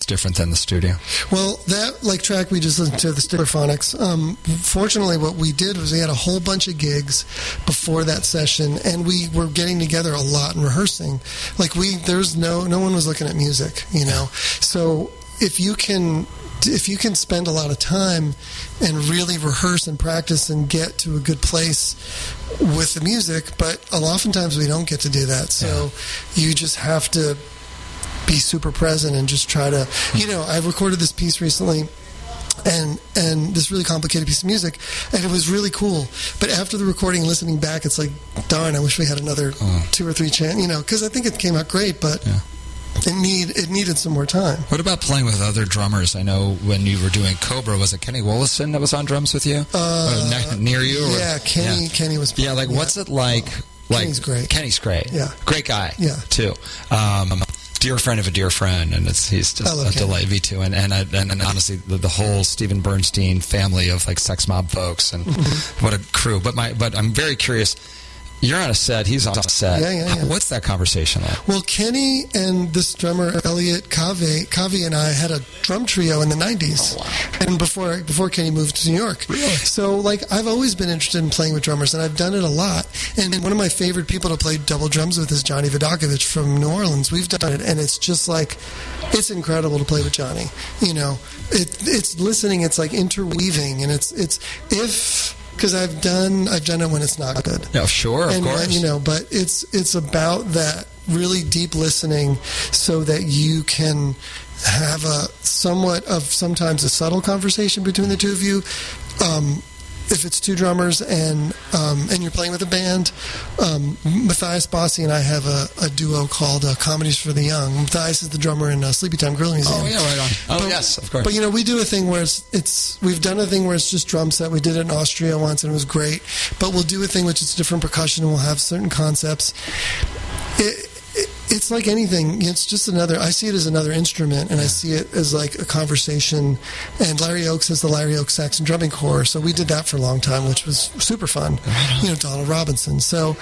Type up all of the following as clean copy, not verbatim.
different than the studio? Well, that track we just listened to, the Stickleriphonics, fortunately what we did was we had a whole bunch of gigs before that session, and we were getting together a lot and rehearsing. There's no one was looking at music, So if you can spend a lot of time and really rehearse and practice and get to a good place with the music, but oftentimes we don't get to do that. So you just have to be super present and just try to, I recorded this piece recently and this really complicated piece of music, and it was really cool. But after the recording, listening back, it's like, darn, I wish we had another 2 or 3 chances, because I think it came out great, but it needed some more time. What about playing with other drummers? I know when you were doing Cobra, was it Kenny Wollison that was on drums with you? Near you? Kenny was playing. Yeah, what's it like? Kenny's great. Kenny's great. Yeah. Great guy, too. Dear friend of a dear friend, and he's just a delight. Me too, and honestly, the whole Stephen Bernstein family of Sex Mob folks, and what a crew. But I'm very curious. You're on a set. He's on a set. Yeah. What's that conversation like? Well, Kenny and this drummer Elliot Covey and I had a drum trio in the 90s, and before Kenny moved to New York. Really? So I've always been interested in playing with drummers, and I've done it a lot. And one of my favorite people to play double drums with is Johnny Vodakovich from New Orleans. We've done it, and it's just it's incredible to play with Johnny. It's listening. It's interweaving, and because I've done it when it's not good. Yeah, sure, of course. But it's about that really deep listening, so that you can have a somewhat of sometimes a subtle conversation between the two of you. If it's 2 drummers and you're playing with a band, Matthias Bossi and I have a duo called Comedies for the Young. Matthias is the drummer in Sleepy Time Grill Museum. Oh, yeah, right on. Yes, of course. But, we do a thing where we've done a thing where it's just drum set. We did it in Austria once, and it was great. But we'll do a thing which is different percussion, and we'll have certain concepts. It's like anything. It's just I see it as another instrument, and I see it as a conversation. And Larry Oakes has the Larry Oakes Saxon Drumming Corps, so we did that for a long time, which was super fun. Donald Robinson. So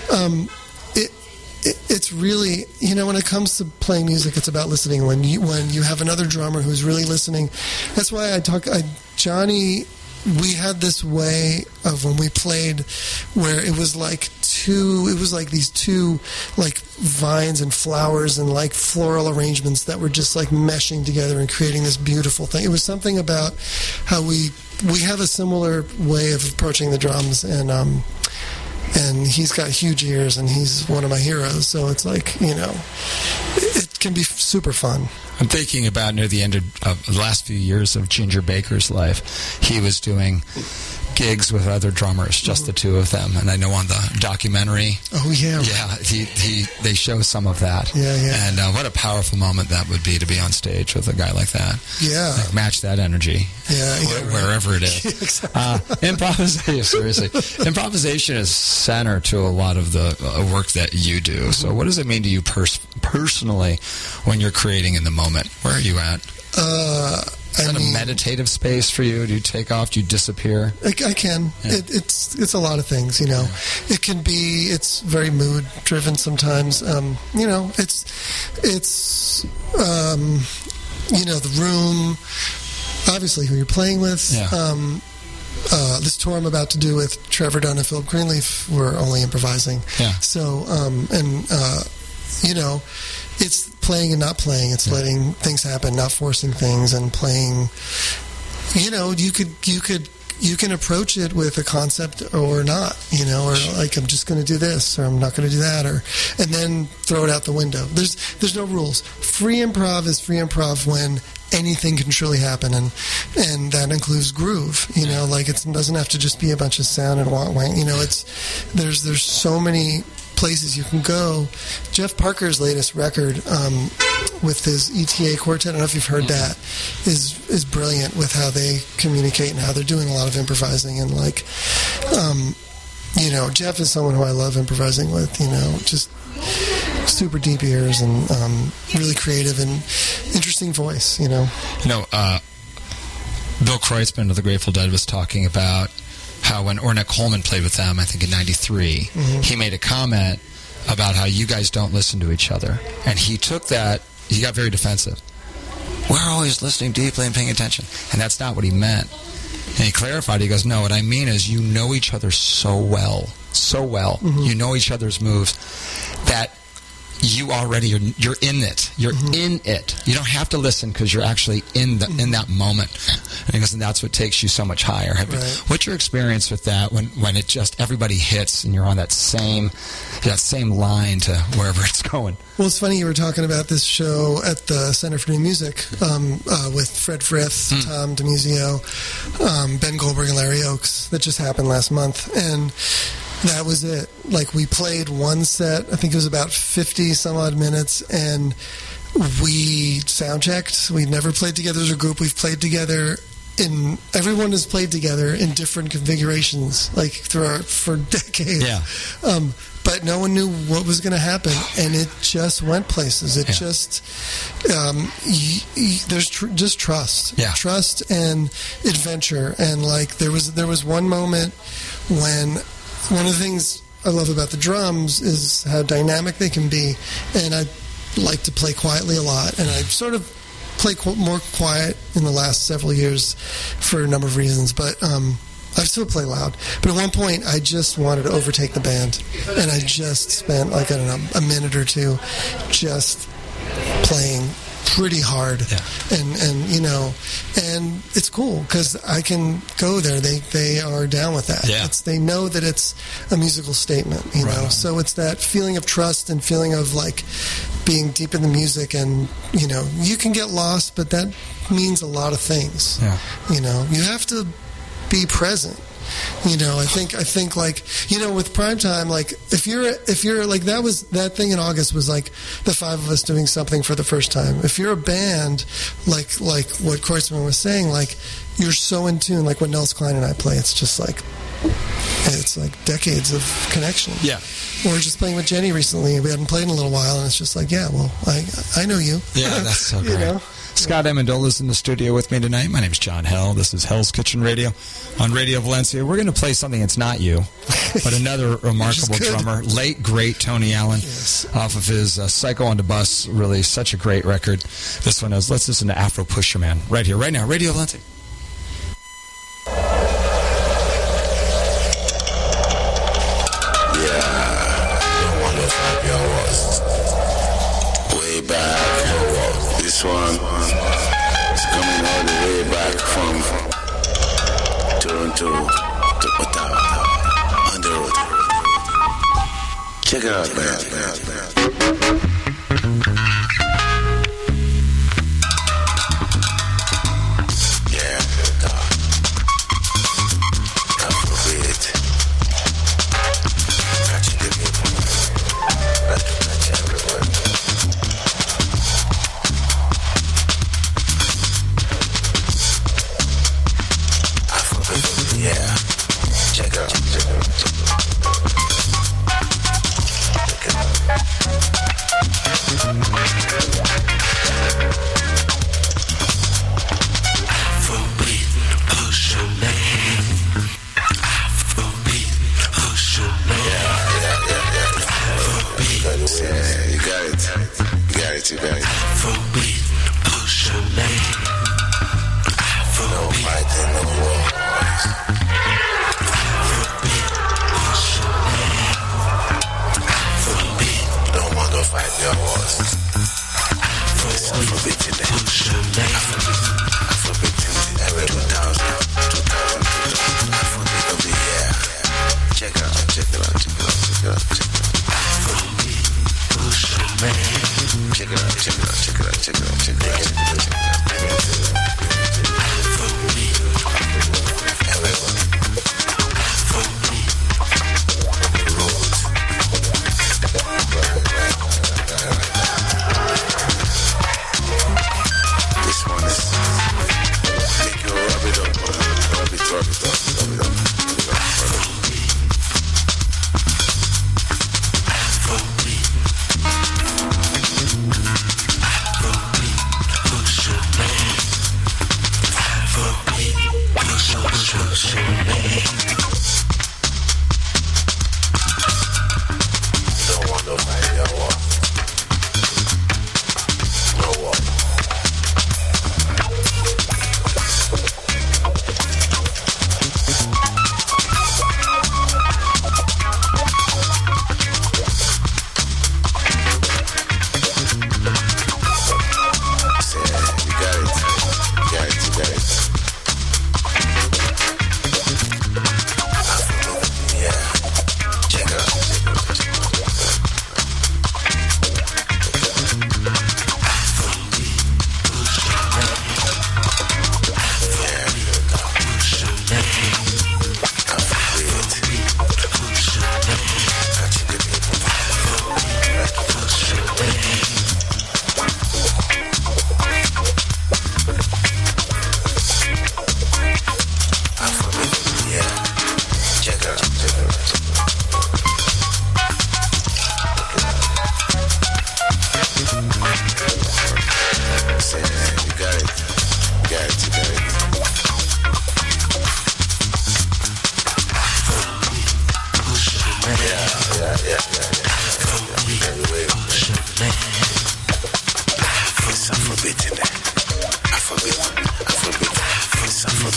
it's really, when it comes to playing music, it's about listening. When you have another drummer who's really listening, that's why Johnny. We had this way of when we played where it was these two vines and flowers and floral arrangements that were just meshing together and creating this beautiful thing. It was something about how we have a similar way of approaching the drums, and he's got huge ears, and he's one of my heroes, so it's it can be super fun. I'm thinking about near the end of the last few years of Ginger Baker's life. He was doing gigs with other drummers, just the 2 of them. And I know on the documentary, they show some of that. Yeah. And what a powerful moment that would be to be on stage with a guy like that. Yeah. Match that energy. Wherever it is. Exactly. Improvisation, seriously. Improvisation is center to a lot of the work that you do. So what does it mean to you personally when you're creating in the moment? Where are you at? Is that a meditative space for you? Do you take off? Do you disappear? I can. Yeah. It's a lot of things, It can be. It's very mood driven sometimes. It's the room. Obviously, who you're playing with. Yeah. This tour I'm about to do with Trevor Dunn and Philip Greenleaf, we're only improvising. Yeah. So it's playing and not playing. It's letting things happen, not forcing things, and playing. You can approach it with a concept or not, or I'm just going to do this, or I'm not going to do that, and then throw it out the window. There's no rules. Free improv is free improv when anything can truly happen, and that includes groove. It doesn't have to just be a bunch of sound and wah. There's so many places you can go. Jeff Parker's latest record with his ETA quartet, I don't know if you've heard that, is brilliant with how they communicate and how they're doing a lot of improvising, and Jeff is someone who I love improvising with, just super deep ears and really creative and interesting voice, Bill Kreutzmann of the Grateful Dead was talking about how when Ornette Coleman played with them, I think in 93, he made a comment about how you guys don't listen to each other. And he took that, he got very defensive. we're always listening deeply and paying attention. And that's not what he meant. And he clarified, he goes, no, what I mean is you know each other so well. You know each other's moves that you already you're in it. You're in it. You don't have to listen because you're actually in that moment. And he goes, and that's what takes you so much higher. What's your experience with that when it just everybody hits and you're on that same line to wherever it's going? Well, it's funny you were talking about this show at the Center for New Music with Fred Frith, Tom DeMuzio, Ben Goldberg, and Larry Oakes that just happened last month. And that was it. Like, we played one set, I think it was about 50 some odd minutes, and we sound checked. We've never played together as a group. We've played together everyone has played together in different configurations, like for decades. Yeah. But no one knew what was going to happen, and it just went places. It just there's just trust, trust and adventure. And like there was one moment when one of the things I love about the drums is how dynamic they can be, and I like to play quietly a lot, and I sort of play more quiet in the last several years for a number of reasons, but I still play loud. But at one point, I just wanted to overtake the band, and I just spent, like, I don't know, a minute or two just playing pretty hard. And you know, and it's cool because I can go there. They are down with that. They know that it's a musical statement, you know. So it's that feeling of trust and feeling of like being deep in the music, and you know, you can get lost, but that means a lot of things. You know, you have to be present. You know, I think like, you know, with Primetime, like if you're like, that thing in August was like the five of us doing something for the first time. If you're a band, like what Kreutzmann was saying, like you're so in tune, like when Nels Klein and I play, it's just like, it's like decades of connection. Or just playing with Jenny recently, we hadn't played in a little while, and it's just like, yeah, well, I know you. Yeah, that's so great. You know? Scott Amendola's in the studio with me tonight. My name's John Hell. This is Hell's Kitchen Radio on Radio Valencia. We're going to play something that's not you, but another remarkable drummer, late, great Tony Allen, off of his Psycho on the Bus, really such a great record. This one is, let's listen to Afro Pusher Man right here, right now, Radio Valencia. This one is coming all the way back from Toronto to Ottawa on the road. Check it out, man. Yeah, Afrobeat. Catching the people. Catch everyone. Yeah, check it out.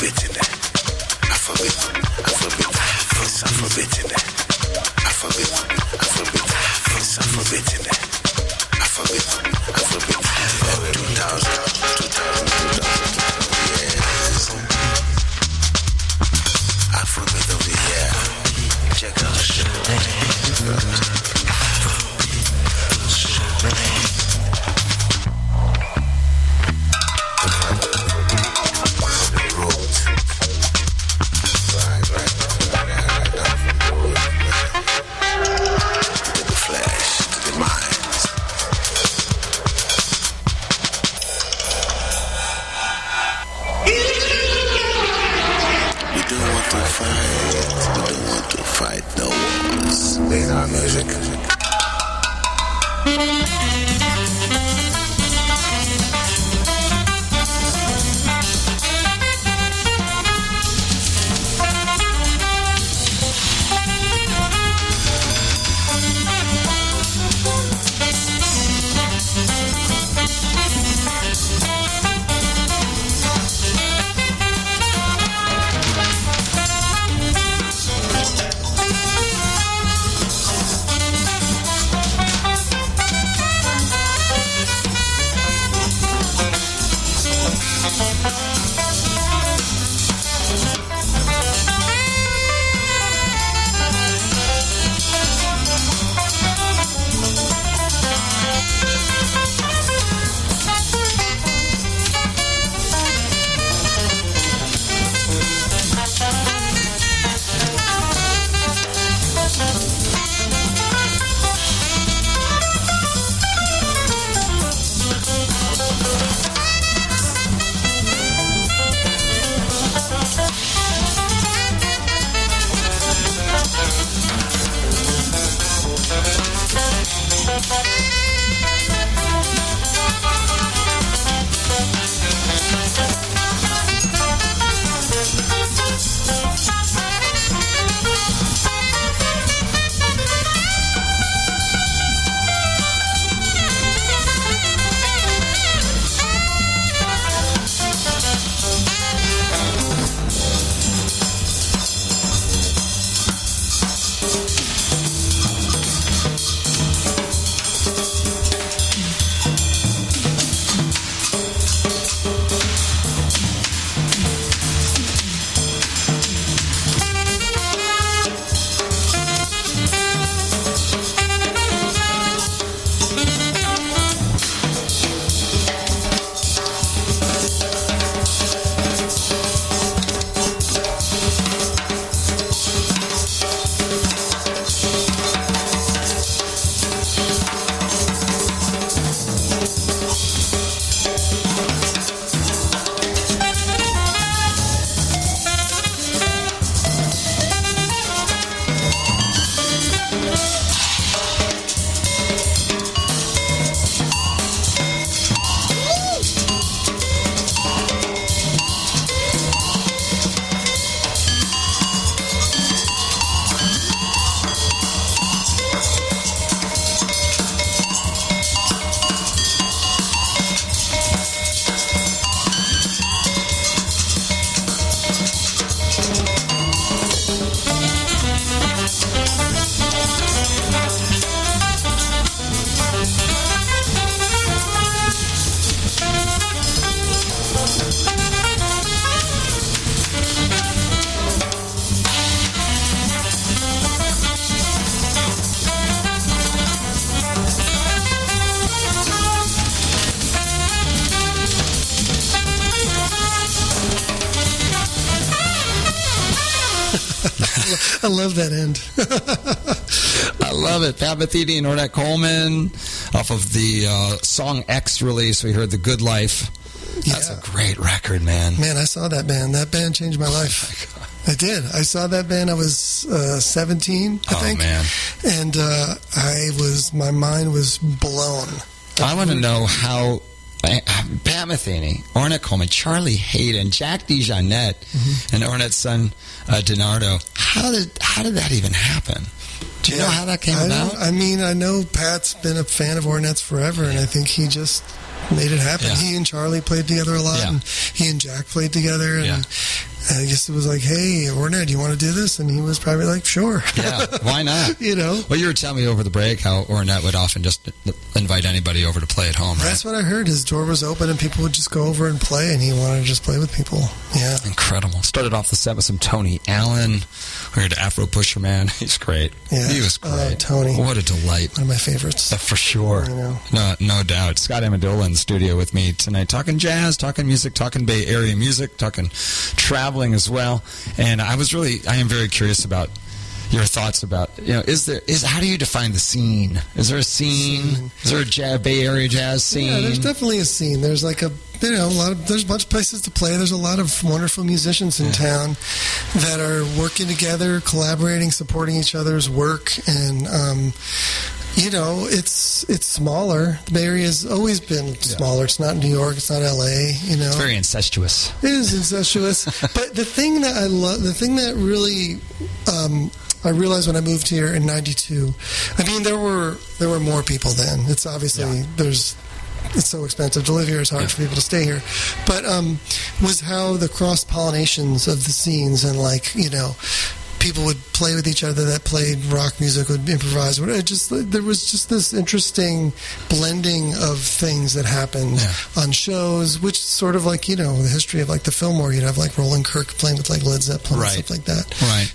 Alphabet in there. Alphabet. It's alphabet in there. Alphabet. It's alphabet in there. Alphabet. 2000. Yes. Alphabet of the year. Check out the show. I love that end. I love it. Pat Metheny and Ornette Coleman off of the Song X release. We heard The Good Life. That's a great record, man. Man, I saw that band. That band changed my life. I did. I saw that band. I was 17, I think. Man. And my mind was blown. I want to know how Pat Metheny, Ornette Coleman, Charlie Hayden, Jack DeJohnette, and Ornette's son, DiNardo. How did that even happen? Do you know how that came about? I mean, I know Pat's been a fan of Ornette's forever, and I think he just made it happen. Yeah. He and Charlie played together a lot, and he and Jack played together, and And I guess it was like, hey, Ornette, do you want to do this? And he was probably like, sure. Yeah, why not? You know? Well, you were telling me over the break how Ornette would often just invite anybody over to play at home, right? That's what I heard. His door was open and people would just go over and play, and he wanted to just play with people. Yeah. Incredible. Started off the set with some Tony Allen. We heard Afro Pusher Man. He's great. Yeah. He was great. Tony. What a delight. One of my favorites. For sure. You know. No doubt. Scott Amendola in the studio with me tonight, talking jazz, talking music, talking Bay Area music, talking traveling as well. And I am very curious about your thoughts about, how do you define the scene? Is there a scene? Is there a Bay Area jazz scene? Yeah, there's definitely a scene. There's like there's a bunch of places to play. There's a lot of wonderful musicians in town that are working together, collaborating, supporting each other's work, and it's smaller. The Bay Area has always been smaller. It's not New York. It's not L.A. It's very incestuous. It is incestuous. But the thing that I love, the thing that really I realized when I moved here in '92. I mean, there were more people then. It's obviously it's so expensive to live here. It's hard for people to stay here. But was how the cross pollinations of the scenes and people would play with each other that played rock music, would improvise. There was just this interesting blending of things that happened on shows, which sort of like, the history of like the Fillmore. You'd have like Roland Kirk playing with like Led Zeppelin and stuff like that. Right.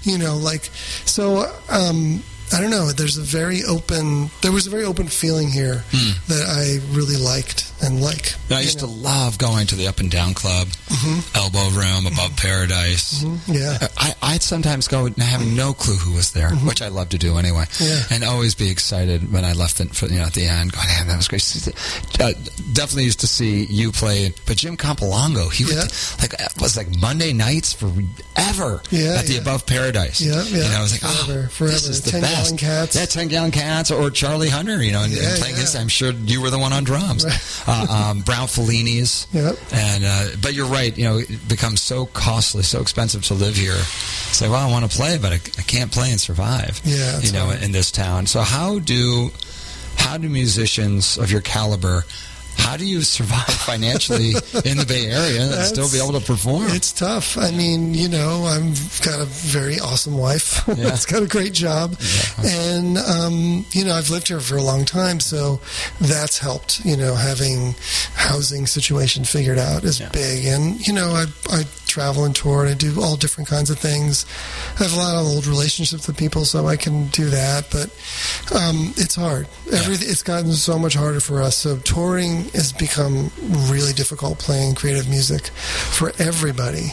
I don't know. There was a very open feeling here that I really liked and like. I used to love going to the Up and Down Club, Elbow Room, Above Paradise. Yeah. I'd sometimes go having no clue who was there, which I love to do anyway, and always be excited when I left at the end, going, "Man, that was great." Definitely used to see you play, but Jim Campolongo, he was like Monday nights forever at the Above Paradise. Yeah. I was like, forever. This is the 10 best. Gallon Cats. Yeah, 10 Gallon Cats or Charlie Hunter, and playing his. I'm sure you were the one on drums. Right. Brown Fellini's. Yep. And but you're right. It becomes so costly, so expensive to live here. Say, well, I want to play, but I can't play and survive. Yeah. In this town. So how do musicians of your caliber? How do you survive financially in the Bay Area and still be able to perform? It's tough. I mean, I've got a very awesome wife. It's got a great job. Yeah. And, I've lived here for a long time, so that's helped. Having housing situation figured out is big. And, I travel and tour and I do all different kinds of things. I have a lot of old relationships with people, so I can do that. But it's hard. It's gotten so much harder for us. So touring has become really difficult, playing creative music for everybody.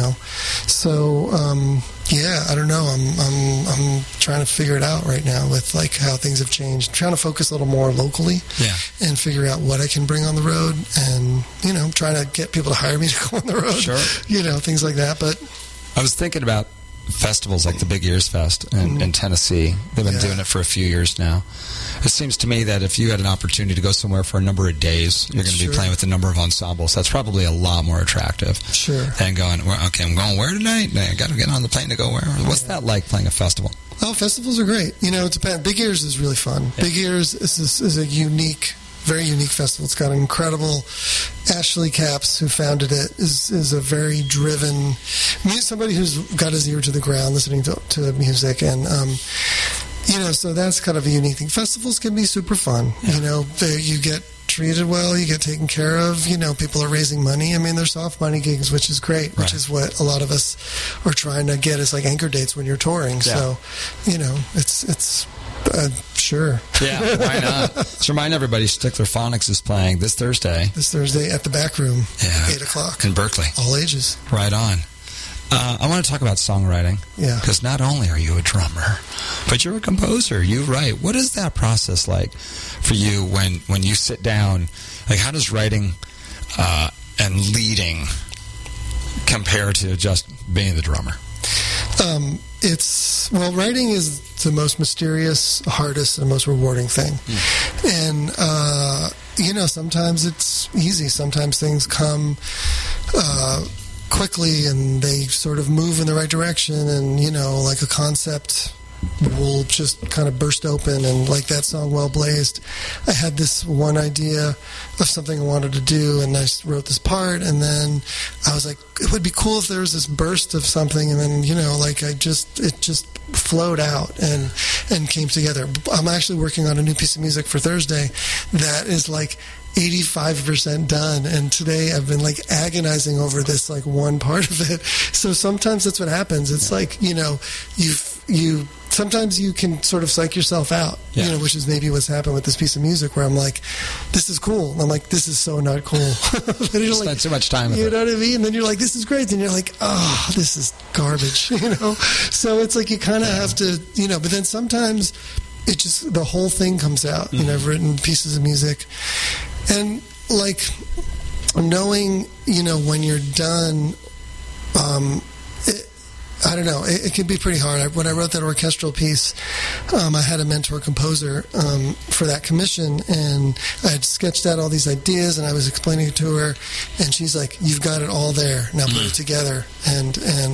So I don't know. I'm trying to figure it out right now with like how things have changed. I'm trying to focus a little more locally and figure out what I can bring on the road, and trying to get people to hire me to go on the road. Sure. Things like that. But I was thinking about festivals like the Big Ears Fest in Tennessee. They've been doing it for a few years now. It seems to me that if you had an opportunity to go somewhere for a number of days, you're going to be playing with a number of ensembles. That's probably a lot more attractive than going, I'm going where tonight? I got to get on the plane to go where? What's that like, playing a festival? Oh, festivals are great. It depends. Big Ears is really fun. Yeah. Big Ears is a very unique festival. It's got an incredible Ashley Capps, who founded it, is a very driven, somebody who's got his ear to the ground listening to music, and so that's kind of a unique thing. Festivals can be super fun. You get treated well, you get taken care of. People are raising money. I mean, they're soft money gigs, which is great, which is what a lot of us are trying to get, is like anchor dates when you're touring. So, it's sure. Yeah, why not? Let's remind everybody, Stickler Phonics is playing this Thursday. At the Back Room, 8 o'clock. In Berkeley. All ages. Right on. I want to talk about songwriting. Yeah. Because not only are you a drummer, but you're a composer. You write. What is that process like for you when you sit down? Like, how does writing and leading compare to just being the drummer? Writing is the most mysterious, hardest, and most rewarding thing. And, sometimes it's easy. Sometimes things come quickly and they sort of move in the right direction, and, like a concept will just kind of burst open, and like that song Well Blazed, I had this one idea of something I wanted to do, and I wrote this part, and then I was like, it would be cool if there was this burst of something, and then like it just flowed out and came together. I'm actually working on a new piece of music for Thursday that is like 85% done, and today I've been like agonizing over this like one part of it. So sometimes that's what happens. It's like you sometimes you can sort of psych yourself out, which is maybe what's happened with this piece of music, where I'm like, this is cool, and I'm like, this is so not cool. You spent too much time with it. You know what I mean? And then you're like, this is great, and you're like, oh, this is garbage. So it's like you kind of have to, but then sometimes it just, the whole thing comes out. I've written pieces of music, and like knowing, when you're done, I don't know, it can be pretty hard. When I wrote that orchestral piece, I had a mentor composer for that commission, and I had sketched out all these ideas, and I was explaining it to her, and she's like, you've got it all there, now put it together. And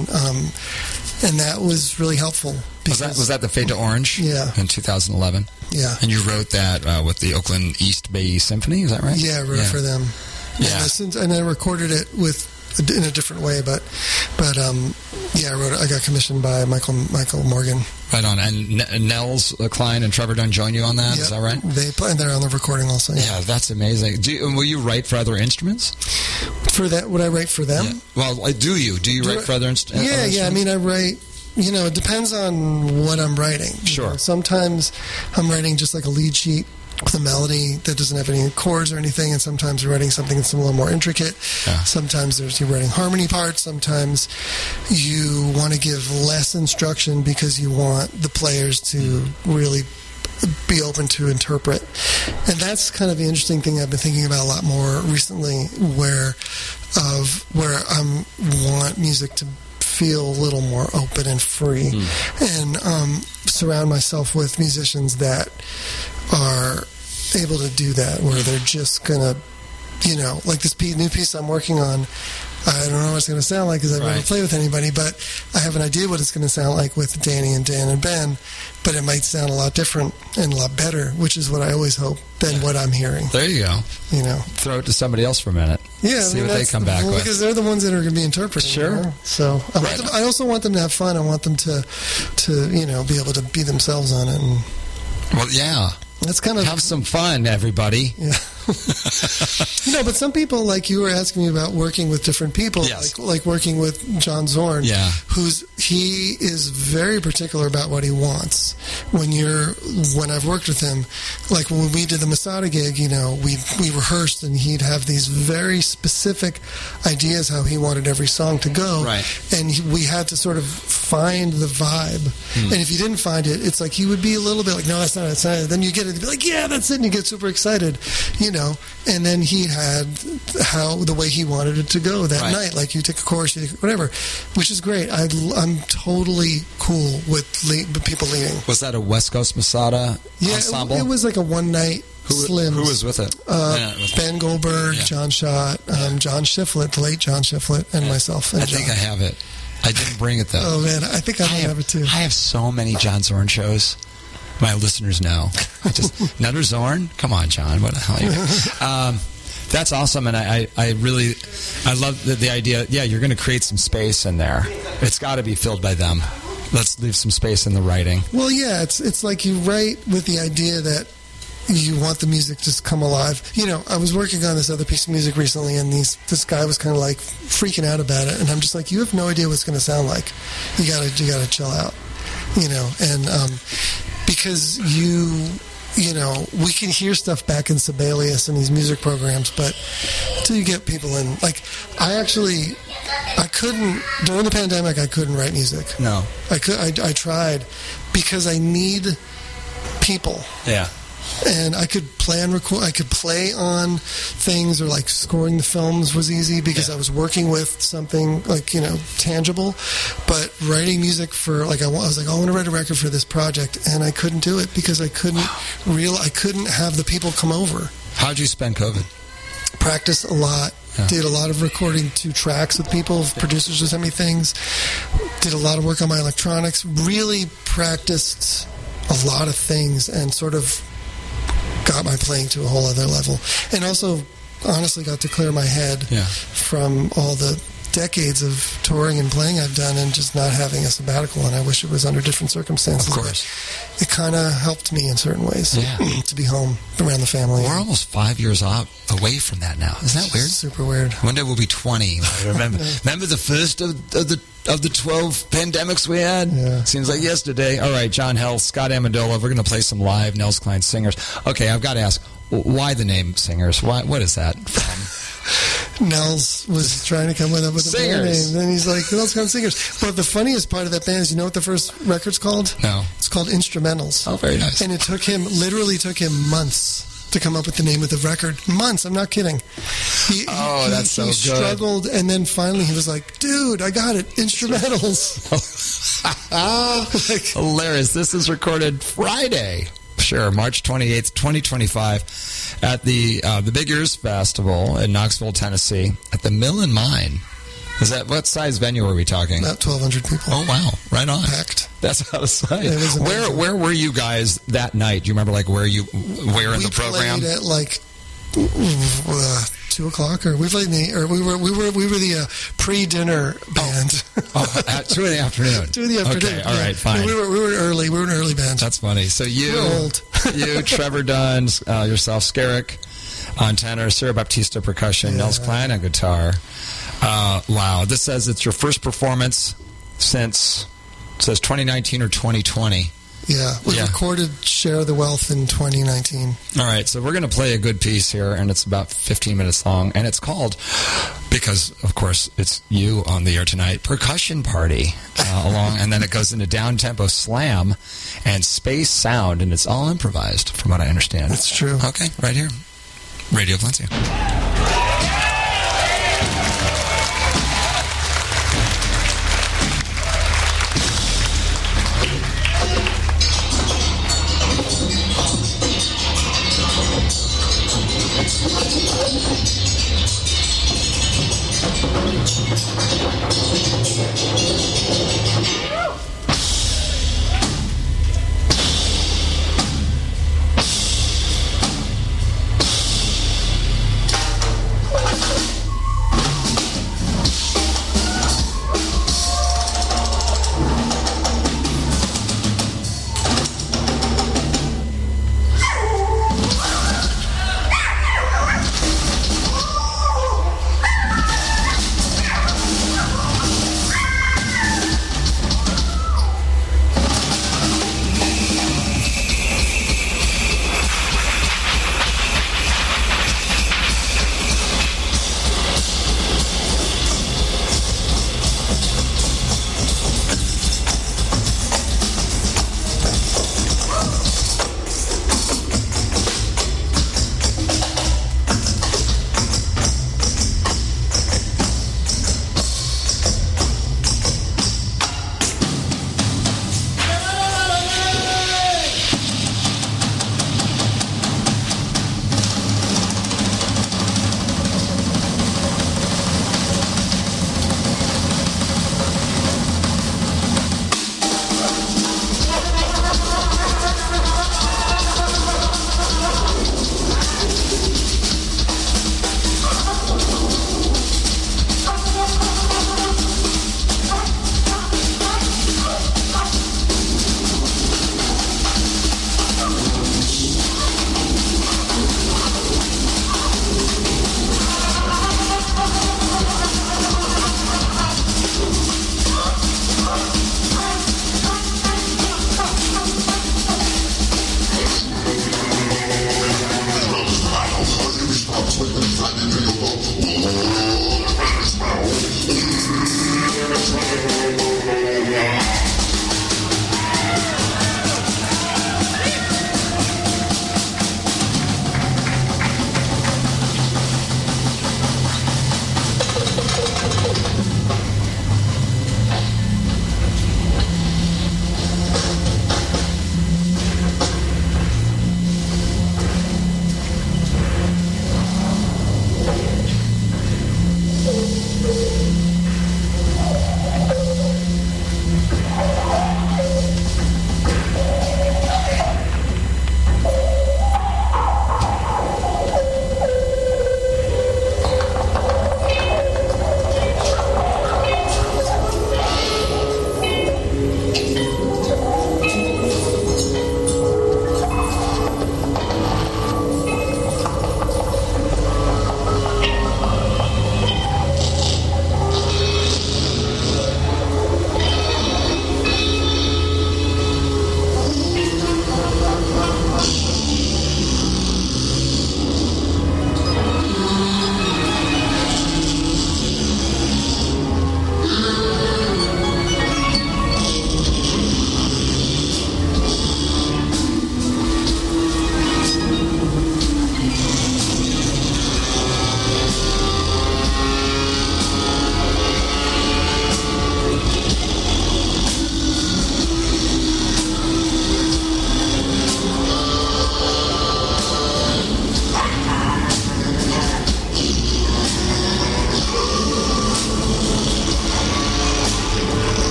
that was really helpful. Was that the Fade to Orange? Yeah. In 2011? Yeah. And you wrote that with the Oakland East Bay Symphony, is that right? Yeah, I wrote it for them. Yeah. And I recorded it in a different way, but I wrote it. I got commissioned by Michael Morgan. Right on. And Nels Klein and Trevor Dunn join you on that, Is that right? They play, and they're on the recording also. Yeah, that's amazing. Will you write for other instruments? For that, would I write for them? Yeah. Well, do you write for other instruments? Yeah. I mean, I write. It depends on what I'm writing. Sure. Sometimes I'm writing just like a lead sheet with a melody that doesn't have any chords or anything, and sometimes you're writing something that's a little more intricate. Yeah. Sometimes you're writing harmony parts. Sometimes you want to give less instruction because you want the players to really be open to interpret. And that's kind of the interesting thing I've been thinking about a lot more recently, where I want music to feel a little more open and free, and surround myself with musicians that are able to do that, where they're just gonna, like this new piece I'm working on. I don't know what it's going to sound like because I've never played with anybody, but I have an idea what it's going to sound like with Danny and Dan and Ben, but it might sound a lot different and a lot better, which is what I always hope than what I'm hearing. There you go. Throw it to somebody else for a minute. Yeah, see what they come back with. Because they're the ones that are going to be interpreting. Sure. So I also want them to have fun. I want them to be able to be themselves on it. And well, yeah. That's kind of have some fun, everybody. Yeah. But some people, like you were asking me about working with different people, like working with John Zorn, he is very particular about what he wants. When I've worked with him, like when we did the Masada gig, we rehearsed, and he'd have these very specific ideas how he wanted every song to go, and we had to sort of find the vibe. And if you didn't find it, it's like he would be a little bit like, no, that's not it. Then you get it, and be like, yeah, that's it, and you get super excited, And then he had the way he wanted it to go that night. Like you take a chorus, you take whatever, which is great. I'm totally cool with people leading. Was that a West Coast Masada ensemble? It was like a one-night Slims. Who was with it? Ben Goldberg, John Schott, John Shiflett, the late John Shiflett, and myself. And I think I have it. I didn't bring it, though. Oh, man, I think I have it, too. I have so many John Zorn shows. My listeners know. Another Zorn? Come on, John. What the hell are you? That's awesome, and I love the idea. Yeah, you're going to create some space in there. It's got to be filled by them. Let's leave some space in the writing. Well, yeah, it's like you write with the idea that you want the music to come alive. I was working on this other piece of music recently, and this guy was kind of like freaking out about it, and I'm just like, you have no idea what it's going to sound like. You gotta chill out, and because we can hear stuff back in Sibelius and these music programs, but until you get people in, like, I couldn't, during the pandemic, I couldn't write music. No. I tried because I need people. Yeah. And I could play on things, or like scoring the films was easy because I was working with something like, tangible. But writing music for, like, I was like, I want to write a record for this project, and I couldn't do it because I couldn't have the people come over. How'd you spend COVID? Practiced a lot. Yeah. Did a lot of recording 2 tracks with people. Producers would send me things. did a lot of work on my electronics, really practiced a lot of things, and sort of got my playing to a whole other level. And also, honestly, got to clear my head from all the decades of touring and playing I've done, and just not having a sabbatical. And I wish it was under different circumstances. Of course. But it kind of helped me in certain ways to be home around the family. We're almost 5 years away from that now. Isn't that weird? Super weird. One day we'll be 20. Remember the first of the 12 pandemics we had? Yeah. Seems like yesterday. All right, John Hell, Scott Amendola. We're going to play some live Nels Cline Singers. Okay, I've got to ask, why the name Singers? What is that from? Nels was trying to come up with a band name. Then he's like, Nels Cline Singers. But the funniest part of that band is, you know what the first record's called? No. It's called Instrumentals. Oh, very nice. And it took him months to come up with the name of the record. Months, I'm not kidding. That's so good. He struggled, and then finally he was like, dude, I got it, Instrumentals. Hilarious. This is recorded Friday. Sure, March 28th, 2025, at the Big Ears Festival in Knoxville, Tennessee, at the Mill and Mine. Is that, what size venue are we talking? About 1,200 people. Oh, wow. Right on. Packed. That's out of sight. It was amazing. Where were you guys that night? Do you remember, like, where in the program? We played at, like, 2 o'clock, or we played we were the pre-dinner band. At 2 in the afternoon. 2 in the afternoon. Okay, all right, fine. We were early. We were an early band. That's funny. So we're old. you, Trevor Dunn, yourself, Skerrick on tenor, Sarah Baptista percussion, Nels Cline on guitar. Wow. This says it's your first performance since, it says 2019 or 2020. Yeah, we recorded Share the Wealth in 2019. All right, so we're going to play a good piece here, and it's about 15 minutes long, and it's called, because, of course, it's you on the air tonight, Percussion Party, and then it goes into down-tempo slam and space sound, and it's all improvised, from what I understand. That's true. Okay, right here. Radio Valencia.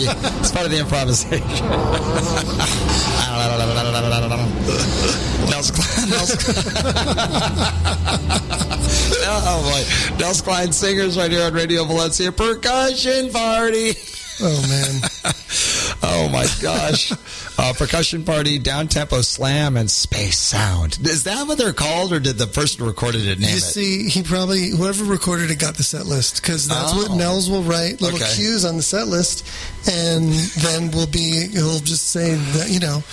It's part of the improvisation. Oh boy, Nels Klein Singers right here on Radio Valencia Percussion Party. Oh man. Oh my gosh. Percussion Party, Down Tempo Slam, and Space Sound. Is that what they're called, or did the person who recorded it name You it? see, whoever recorded it got the set list, because that's what Nels will write, little cues on the set list, and then he'll just say that,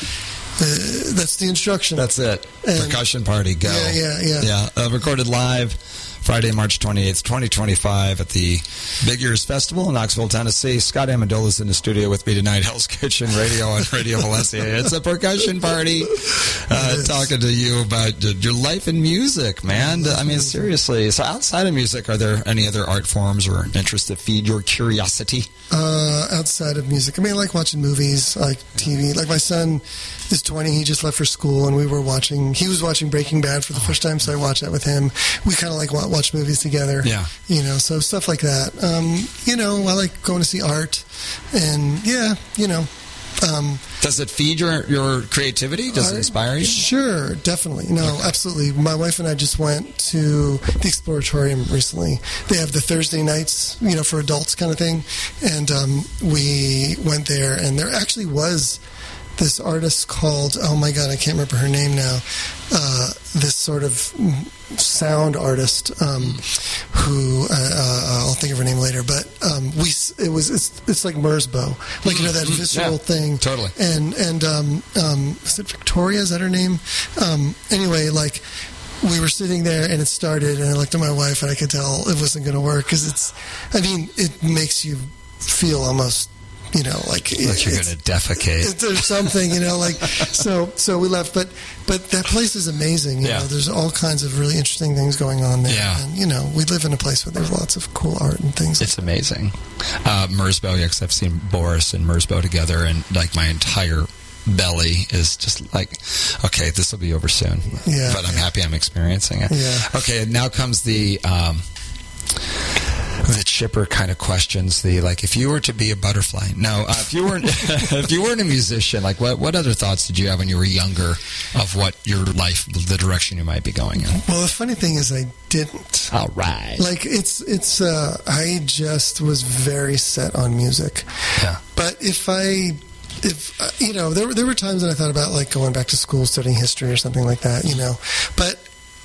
that's the instruction. That's it. And Percussion Party, go. Yeah. Recorded live Friday, March 28th, 2025 at the Big Ears Festival in Knoxville, Tennessee. Scott Amendola's in the studio with me tonight. Hell's Kitchen Radio on Radio Valencia. It's a percussion party. Talking to you about your life in music, man. I mean, seriously. So outside of music, are there any other art forms or interests that feed your curiosity? Outside of music, I mean, I like watching movies, I like TV. Like my son is 20, he just left for school, and he was watching Breaking Bad for the first time, so I watched that with him. We kind of like watch movies together. Yeah. So stuff like that. I like going to see art, and does it feed your creativity? Does it inspire you? Sure, definitely. No, absolutely. My wife and I just went to the Exploratorium recently. They have the Thursday nights, for adults kind of thing. And we went there, and there actually was this artist called, oh my God, I can't remember her name now, this sort of sound artist who I'll think of her name later, but it's like Merzbow, like that visceral thing. Totally. And is it Victoria? Is that her name? Anyway, like we were sitting there and it started, and I looked at my wife and I could tell it wasn't going to work because it makes you feel almost. Like you're going to defecate. There's something, so we left. But that place is amazing. There's all kinds of really interesting things going on there. Yeah. And, we live in a place where there's lots of cool art and things. It's amazing. Merzbow, because I've seen Boris and Merzbow together, and like my entire belly is just like, okay, this will be over soon. Yeah. But I'm happy I'm experiencing it. Yeah. Okay, now comes the chipper kind of questions. If you were to be a butterfly. No, if you weren't a musician, like what other thoughts did you have when you were younger of what your life, the direction you might be going in? Well, the funny thing is I didn't. All right. Like I just was very set on music. Yeah. But if there were times that I thought about like going back to school, studying history or something like that, but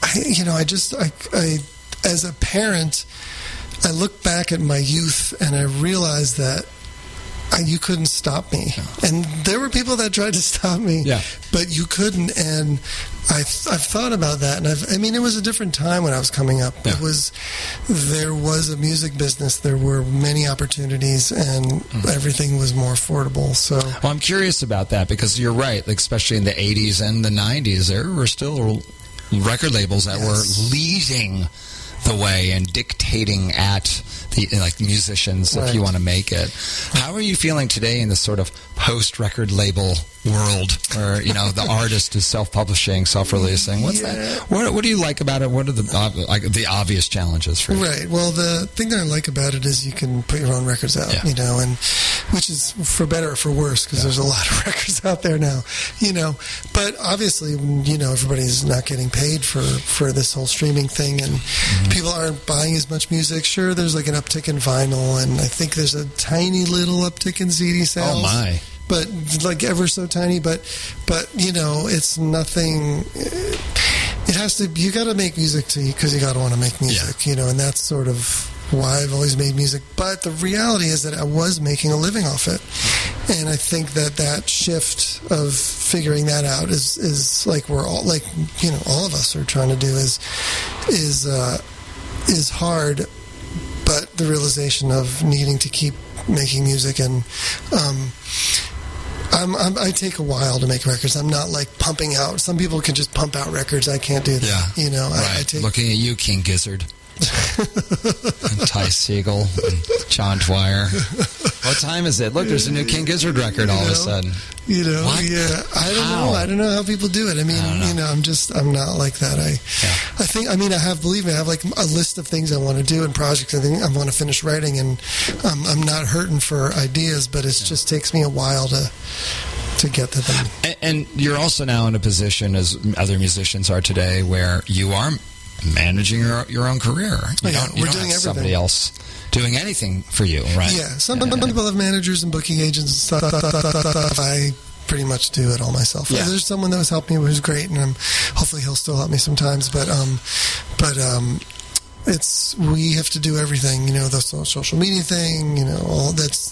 I as a parent, I look back at my youth and I realized that you couldn't stop me. And there were people that tried to stop me, but you couldn't. And I've thought about that. And it was a different time when I was coming up. Yeah. There was a music business. There were many opportunities, and everything was more affordable. So, well, I'm curious about that because you're right. Like, especially in the 80s and the 90s, there were still record labels that were leading the way and dictating at the musicians if you want to make it. How are you feeling today in this sort of post-record label world where the artist is self-publishing, self-releasing? What's that? What do you like about it? What are the obvious challenges for you? Right. Well, the thing that I like about it is you can put your own records out, and which is for better or for worse because there's a lot of records out there now, But obviously, everybody's not getting paid for this whole streaming thing, and people aren't buying as much music. Sure, there's like an uptick in vinyl, and I think there's a tiny little uptick in CD sales. Oh my! But like ever so tiny, but it's nothing. It has to. You got to make music because you got to want to make music, and that's sort of why I've always made music. But the reality is that I was making a living off it, and I think that shift of figuring that out is like we're all all of us are trying to do is hard, but the realization of needing to keep making music and I take a while to make records. I'm not like pumping out. Some people can just pump out records. I can't do that. Yeah. I take... Looking at you, King Gizzard. And Ty Siegel and John Dwyer. What time is it? Look, there's a new King Gizzard record all of a sudden. What? Yeah. I don't know. I don't know how people do it. I mean, I'm not like that. I think, believe me, I have like a list of things I want to do and projects and things I want to finish writing, and I'm not hurting for ideas, but it just takes me a while to get to them. And you're also now in a position, as other musicians are today, where you are managing your own career. You don't doing have everything. Somebody else doing anything for you, right? Yeah. Some people have managers and booking agents and stuff. I pretty much do it all myself. Yeah. There's someone that was helping me who's great, and hopefully he'll still help me sometimes. But we have to do everything, the social media thing, all that's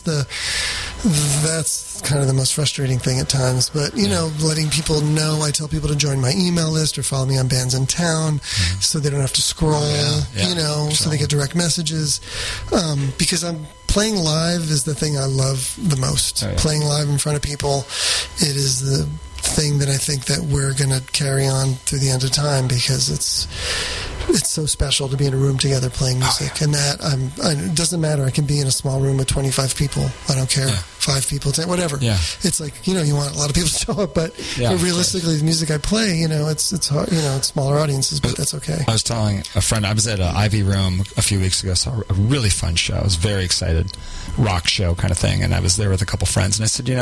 kind of the most frustrating thing at times. But, letting people know, I tell people to join my email list or follow me on Bands in Town so they don't have to scroll, so they get direct messages. Because playing live is the thing I love the most. Oh, yeah. Playing live in front of people, it is the thing that I think that we're going to carry on through the end of time, because it's so special to be in a room together playing music. And that it doesn't matter. I can be in a small room with 25 people. I don't care. 5 people, 10, whatever. Yeah. It's like, you want a lot of people to show up, but realistically, the music I play, it's hard, it's smaller audiences, but that's okay. I was telling a friend, I was at Ivy Room a few weeks ago, saw a really fun show. I was very excited, rock show kind of thing, and I was there with a couple friends, and I said,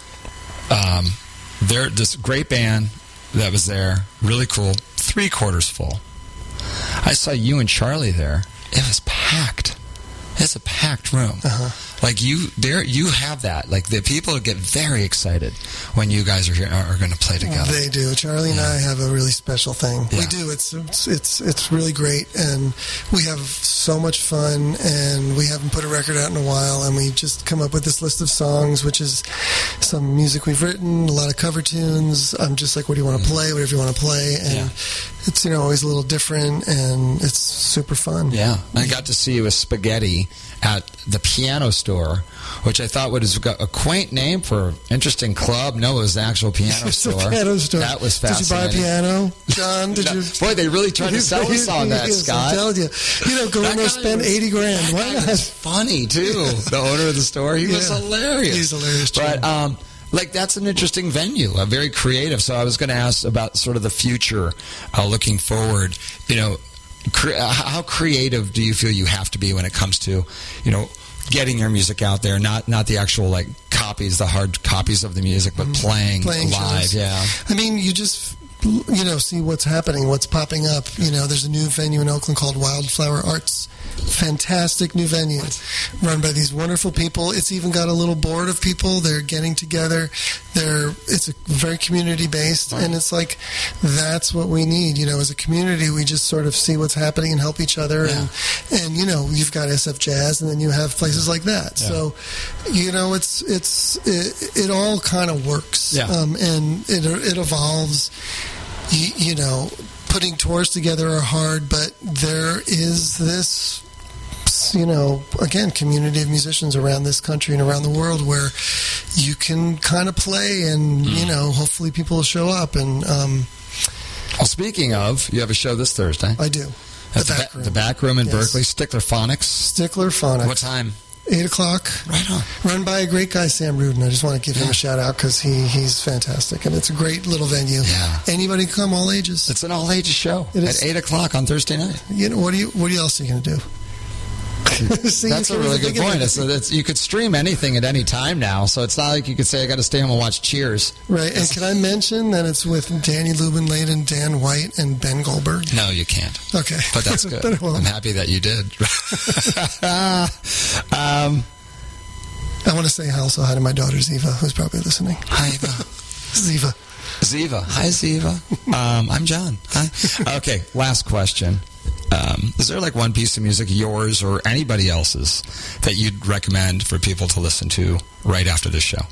they're this great band that was there, really cool, 3/4 full. I saw you and Charlie there. It was packed. It's a packed room. Like you have that. Like the people get very excited when you guys are going to play together. They do. Charlie and I have a really special thing. Yeah. We do. It's really great, and we have so much fun. And we haven't put a record out in a while, and we just come up with this list of songs, which is some music we've written, a lot of cover tunes. I'm just like, what do you want to play? Whatever you want to play, and it's always a little different, and it's super fun. Yeah, I got to see you with Spaghetti at the Piano Store, which I thought was a quaint name for an interesting club. No, it was the actual piano store. Piano store. That was fascinating. Did you buy a piano, John? Boy, they really tried to sell us on that, Scott. I'm telling you. Go in there, spend $80,000. Why not? It's funny too. The owner of the store, he was hilarious. He's hilarious, but that's an interesting venue, very creative. So I was going to ask about sort of the future, looking forward. How creative do you feel you have to be when it comes to, getting your music out there, not the actual copies, the hard copies of the music, but playing live. Shows. Yeah. I mean, you just see what's happening, what's popping up. There's a new venue in Oakland called Wildflower Arts. Fantastic new venue, run by these wonderful people. It's even got a little board of people. They're getting together. It's a very community based, and it's like that's what we need. As a community, we just sort of see what's happening and help each other. Yeah. And you've got SF Jazz, and then you have places like that. Yeah. So, it all kind of works. Yeah. And it evolves. Putting tours together are hard, but there is this, again, community of musicians around this country and around the world where you can kind of play and, hopefully people will show up. And well, speaking of, you have a show this Thursday. I do. The Back Room in Berkeley, Stickler Phonics. Stickler Phonics. What time? 8 o'clock. Right on. Run by a great guy, Sam Rudin. I just want to give him a shout out because he's fantastic, and it's a great little venue. Yeah. Anybody can come, all ages. It's an all ages show at 8 o'clock on Thursday night. What else are you going to do? That's a really good point. You could stream anything at any time now, so it's not like you could say, I got to stay home and watch Cheers. Right, and can I mention that it's with Danny Lubin-Layden, Dan White, and Ben Goldberg? No, you can't. Okay. But that's good. I'm happy that you did. I want to say also hi to my daughter, Ziva, who's probably listening. Hi, Eva. Ziva. Hi, Ziva. I'm John. Hi. Okay, last question. Is there one piece of music, yours or anybody else's, that you'd recommend for people to listen to right after this show?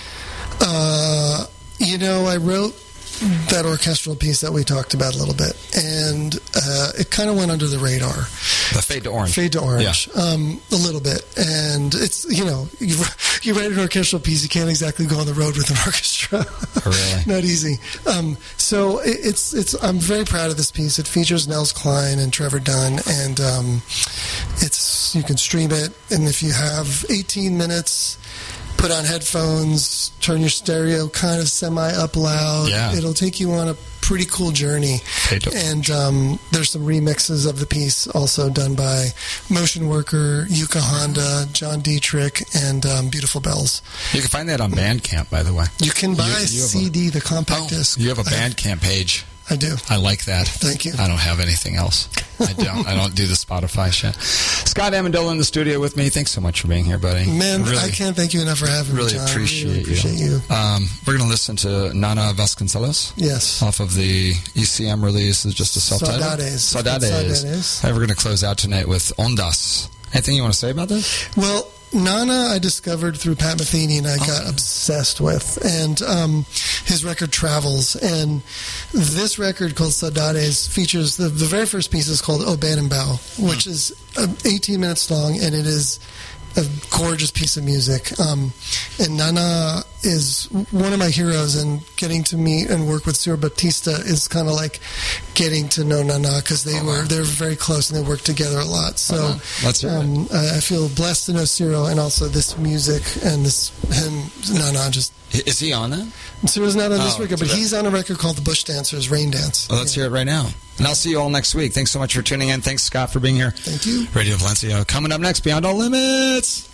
I wrote that orchestral piece that we talked about a little bit, and it kind of went under the radar. The Fade to Orange. Fade to Orange, a little bit. And it's, you write an orchestral piece, you can't exactly go on the road with an orchestra. Really? Not easy. So I'm very proud of this piece. It features Nels Cline and Trevor Dunn, and it's minutes. You can stream it, and if you have 18 minutes, put on headphones, turn your stereo kind of semi-up loud. Yeah. It'll take you on a pretty cool journey. And there's some remixes of the piece also done by Motion Worker, Yuka Honda, John Dietrich, and Beautiful Bells. You can find that on Bandcamp, by the way. You can buy You have CD, the compact disc. You have a Bandcamp page. I do. I like that. Thank you. I don't have anything else. I don't do the Spotify shit. Scott Amendola in the studio with me. Thanks so much for being here, buddy. Man, I can't thank you enough for having me, John. Appreciate appreciate you. We're going to listen to Nana Vasconcelos. Yes. Off of the ECM release. It's just a self-titled. Saudades. Hey, we're going to close out tonight with Ondas. Anything you want to say about this? Well, Nana I discovered through Pat Metheny, and I got obsessed with, and his record Travels, and this record called Saudades features the very first piece is called O Berimbau, which is 18 minutes long, and it is a gorgeous piece of music. And Nana is one of my heroes, and getting to meet and work with Ciro Baptista is kind of like getting to know Nana, because they're very close and they work together a lot. So I feel blessed to know Ciro, and also this music and Nana just. Is he on that? Ciro's not on this record, but he's on a record called The Bush Dancers, Rain Dance. Well, let's hear it right now. And I'll see you all next week. Thanks so much for tuning in. Thanks, Scott, for being here. Thank you. Radio Valencia. Coming up next, Beyond All Limits.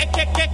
que